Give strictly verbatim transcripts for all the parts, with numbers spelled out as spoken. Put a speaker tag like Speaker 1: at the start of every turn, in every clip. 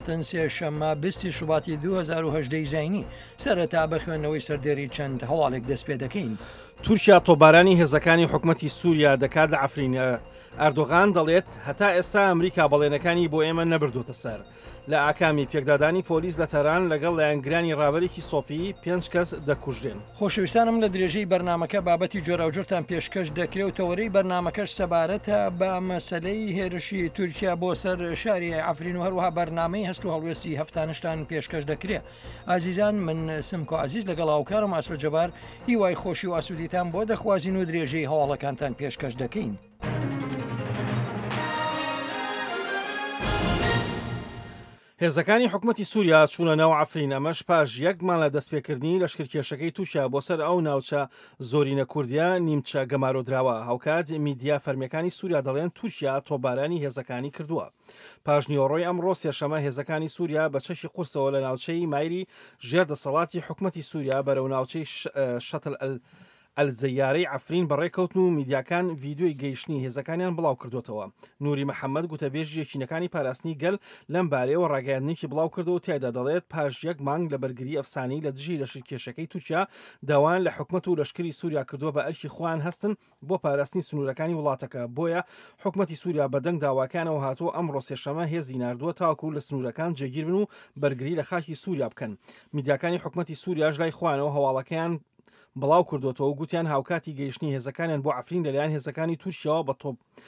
Speaker 1: تەنسێ شەممە بیستی شوباتی دوو هەزار و هەژدە زینی سەرەتا بە خوێندنەوەی سەردێری چەند هەواڵێک دەست پێ دەکەین.
Speaker 2: تورکیا تۆبارانی هێزەکانی حکوومەتی سووریا دەکات لە ئەفرینە. ئەردۆغان دەڵێت هەتا ئێستا ئەمریکا بەڵێنەکانی بۆ ئێمە نەبردوتە سەر. لە ئاکامی پێکدادانی پۆلیس لە تەران لەگەڵ لایەنگرانی ڕابەرێکی سۆفی پێنج کەس دەکوژرێن.
Speaker 1: خۆشەویستانم لە درێژەی بەرنمەکە بابەتی جۆراوجۆرتان پێشکەش دەکرێت و تەوەرەی بەرنمەکەش سەبارەتە بە مەسەلەی هێرشی تورکیا بۆ سەر شاری ئەفرین و هەروەها بەرنامەی هەست و هەڵوێستی هەفتانشتان پێشکەش دەکرێت. ئازیزان من سمکۆ عزیز لەگەڵ هاوکارم ئاسۆ جەبار هیوای خۆشی و ئاسوودیتان بۆ دەخوازین و درێژەی هەواڵەکانتان پێشکەش دەکەین.
Speaker 2: هێزەکانی حکوومەتی سووریا چوونە ناو ئەفرین، ئەمەش پاش یەکمان لە دەستپێکردنی لەشکرکێشەکەی تووشیا بۆ سەر ئەو ناوچە زۆرینە کوردیا نیمچە گەمارۆدراوە. هاوکات میدیا فەرمیەکانی سووریا دەڵێن تورکیا تۆبارانی هێزەکانی کردووە. پاش نیوەڕۆی ئەمڕۆ سێشەمە هێزەکانی سووریا بە چەشی قورسەوە لە ناوچەی مایری ژێردەسەڵاتی حکوومەتی سووریا بەرەو ناوچەی شەتل ئەلزەیارەی ئەفرین بەڕێکەوتن و میدیاکان ڤیددیۆی گەیشتنی هێزەکانیان بڵاو کردوتەوە. نوری محەممەد گوتەبێژی یەکینەکانی پاراستنی گەل لەم بارەیەوە ڕاگەیاندنێکی بڵاو کردەوە و تایدا دەڵێت پاش یەک مانگ لە بەرگری ئەفسانی لە دژی لەشکێشەکەی تووشیا داوان لە حکوومەت و لەشکری سووریا کردووە بە ئەرکی خوان هەستن بۆ پاراستنی سنوورەکانی وڵاتەکە. بۆیە حکوومەتی سووریا بەدەنگ داواکانەوە هاتووە ئەمڕۆ سێشەمە هێزی ناردووە تاکو لە سنوورەکان جێگیر بن و بەرگری لە خاکی سووریا بکەن. میدیاکانی حکوومەتی سووریاش لای خوانەوە هەواڵەکەیان بڵاو کردوەوە و گوتیان هاوکاتی گەیشتنی هێزەکانیان بۆ ئەفرین لەلایەن هێزەکانی تورکیاوە بە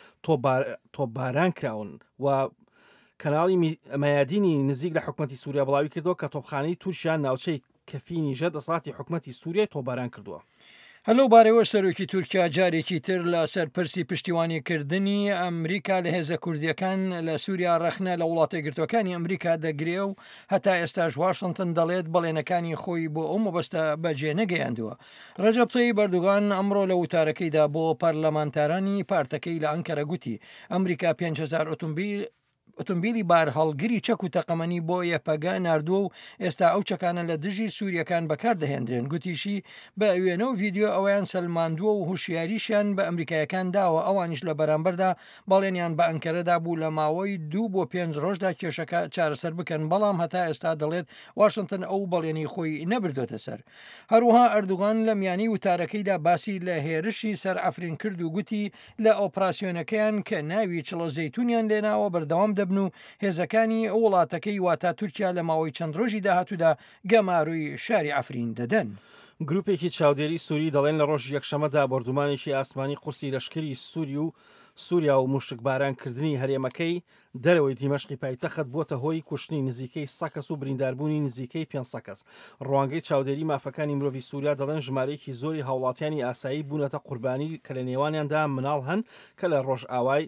Speaker 2: تۆپباران کراون و کەناڵی مەیادینی نزیک لە حکوومەتی سووریا بڵاوی کردەوە کە تۆپخانەی تورکیا ناوچەی کەفینی ژە دەسەڵاتی حکوومەتی سووریای تۆپباران کردووە.
Speaker 1: هەلو بارەوە سەرۆکی تورکیا جارێکی تر لە سەرپرسی پشتیوانیکردنی ئەمریکا لە هێزە کوردیەکان لە سووریا ڕەخنە لە وڵاتە گرتوەکانی ئەمریکا دەگرێ و هەتا ئێستاش واشنتن دەڵێت بەڵێنەکانی خۆی بۆ ئەو مەبەستە بەجێ نەگەیاندووە. ڕەجەب تەیب ئەردوغان ئەمڕۆ لە وتارەکەیدا بۆ پەرلەمانتارانی پارتەکەی لە ئەنکەرە گوتی ئەمریکا پێنج هەزار ئۆتۆمبیل ئۆتۆمبیلی بار هەڵگری چەک و تەقەمەنی بۆ یەپەگا ناردووە و ئێستا ئەو چەکانە لە دژی سووریەکان بەکاردەهێنرێن. گوتیشی بە وێنە و ڤیددیۆ ئەویان سەلماندووە و هوشیاریشیان بە ئەمریکایەکان داوە ئەوانیش لە بەرامبەردا بەڵێنیان بە ئەنکەرەدا بوو لە ماوەی دوو بۆ پێنج ڕۆژدا کێشەکە چارەسەر بکەن، بەڵام هەتا ئێستا دەڵێت واشنتن ئەو بەڵێنی خۆی نەبردۆتە سەر. هەروەها ئەردوغان لە میانی وتارەکەیدا باسی لە هێرشی سەر ئەفرین کرد و گوتی لە ئۆپراسیۆنەکەیان کە ناوی چڵە زەیتونیان لێناوە بەردەوام دەبن و هێزەکانی ئەو وڵاتەکەی واتە تورکیا لە ماوەی چەند ڕۆژی داهاتوودا گەماروی شاری ئەفرین دەدەن.
Speaker 2: گروپێکی چاودێری سووری دەڵێن لە ڕۆژ یەکشەمەدا بەردومانێکی ئاسمانی قورسی لەشکری سووری و سووریا و موشکبارانکردنی هەرێمەکەی دەرەوەی دیمەشقی پایتەخت بۆتە هۆی کوشتنی نزیکەی سە کەس و برینداربوونی نزیکەی پێنج کەس. ڕوانگەی چاودێری مافەکانی مرۆڤی سووریا دەڵێن ژمارەیەکی زۆری هاوڵاتیانی ئاسایی بوونەتە قوربانی کە لە نێوانیاندا مناڵ هەن کە لە ڕۆژ ئاوای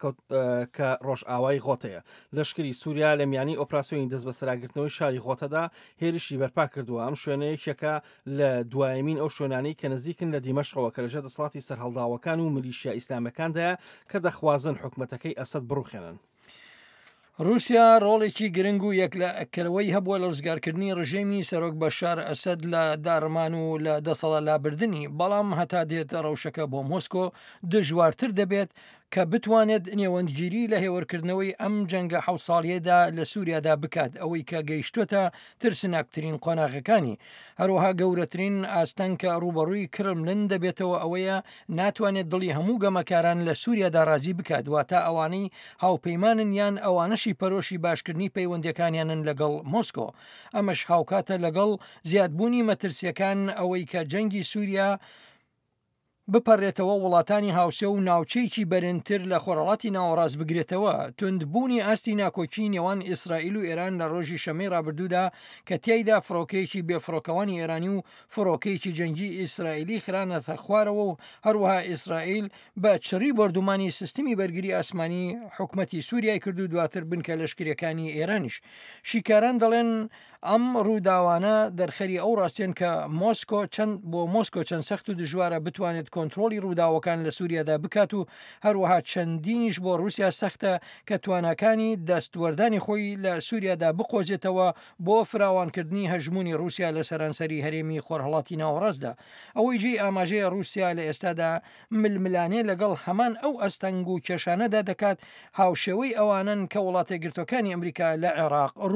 Speaker 2: کە ڕۆژ ئاوای غۆتەیە. لەشکری سووریا لە میانی ئۆپراسیۆنی دەست بە سەراگرتنەوەی شاری غۆتەدا هێرشی بەرپا کردووە. ئەم شوێنەیەکێکە لە دوایمین ئەو شوێنانەی کە نزیکن لە دیمەشقەوە کە لەژێر دەسەڵاتی سەرهەڵداوەکان و ملیشیا ئیسلامەکاندایە کە دەخوازن حکوومەتەکەی ئەسەد بڕوخێنن.
Speaker 1: رووسیا ڕۆڵێکی گرنگ و یەک لە ئەکەرەوەی هەبووە لە ڕزگارکردنی ڕژێمی سەرۆک بەشار ئەسەد لە داڕمان و لە دەسەڵە لابردننی، بەڵام هەتا دێت ڕەوشەکە بۆ مۆسکۆ دژوارتر دەبێت کە بتوانێت نێوەندگیری لە هێوەرکردنەوەی ئەم جەنگە حەوت ساڵیەدا لە سووریادا بکات، ئەوەی کە گەیشتوتە ترسناکترین قۆناغەکانی. هەروەها گەورەترین ئاستەن کە ڕوبەڕووی کرملن دەبێتەوە ئەوەیە ناتوانێت دڵی هەموو گەمەکاران لە سووریادا ڕازی بکات، واتە ئەوانەی هاوپەیمانن یان ئەوانەشی پەرۆشی باشکردنی پەیوەندەکانیانن لەگەڵ مۆسکۆ. ئەمەش هاوکاتە لەگەڵ زیادبوونی مەترسیەکان ئەوەی کە جەنگی سووریا بپەڕێتەوە وڵاتانی هاوسێ و ناوچەیەکی بەرنتر لە خۆرەڵاتی ناوەڕاست بگرێتەوە. توندبوونی ئاستی ناکۆکی نێوان ئیسرائیل و ئێران لە ڕۆژی شەمەی ڕابردوودا کە تیایدا فڕۆکەیەکی بێفڕۆکەوانی ئێرانی و فڕۆکەیەکی جەنگی ئیسرائیلی خرانەتە خوارەوە و هەروەها ئیسرائیل بە چڕی بەردومانی سیستمی بەرگری ئاسمانی حکوومەتی سووریای کردو دواتر بنکە لەشکریەکانی ئێرانیش. شیکاران دەڵێن ئەم ڕووداوانە دەرخەری ئەو ڕاستێن کە مۆسکۆ چەند بۆ مۆسکۆ چەند سەخت و دژوارە بتوانێت کۆنتترۆلی ڕووداوەکان لە سووریادا بکات و هەروەها چەندینیش بۆ رووسیا سەختە کە توانەکانی دەستوەردانی خۆی لە سووریادا بقۆزێتەوە بۆ فراوانکردنی هەژمونی رووسیا لە سەرانسەری هەرێمی خۆرهەڵاتی ناوەڕاستدا. ئەوەی جێی ئاماژەیە رووسیا لە ئێستادا ململانێ لەگەڵ هەمان ئەو ئەستەنگ و کێشانەدا دەکات هاوشێوەی ئەوانن کە وڵاتە گرتوەکانی ئەمریکا لە عێراق